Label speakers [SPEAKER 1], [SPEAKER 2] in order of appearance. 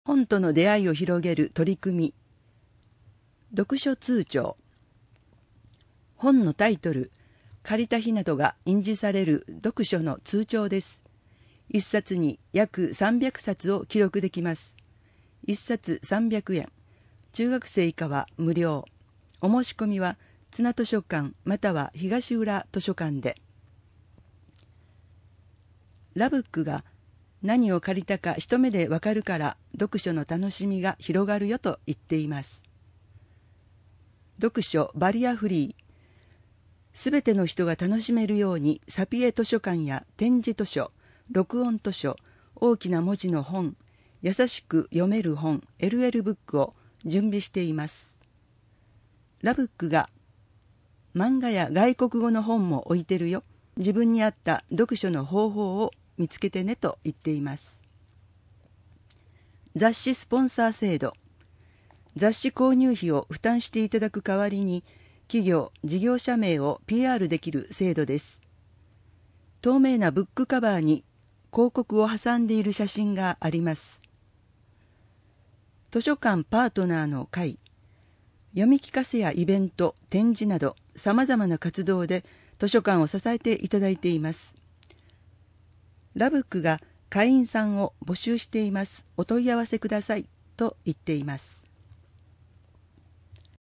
[SPEAKER 1] 本との出会いを広げる取り組み。読書通帳。本のタイトル、借りた日などが印字される読書の通帳です。一冊に約300冊を記録できます。一冊300円。中学生以下は無料。お申し込みは綱図書館または東浦図書館で。ラブックが何を借りたか一目でわかるから読書の楽しみが広がるよと言っています。読書バリアフリー。すべての人が楽しめるようにサピエ図書館や点字図書、録音図書、大きな文字の本、優しく読める本 LL ブックを準備しています。ラブックが漫画や外国語の本も置いてるよ。自分に合った読書の方法を見つけてねと言っています。雑誌スポンサー制度。雑誌購入費を負担していただく代わりに企業・事業者名を PR できる制度です。透明なブックカバーに広告を挟んでいる写真があります。図書館パートナーの会。読み聞かせやイベント、展示などさまざまな活動で図書館を支えていただいています。ラブックが会員さんを募集しています。お問い合わせくださいと言っています。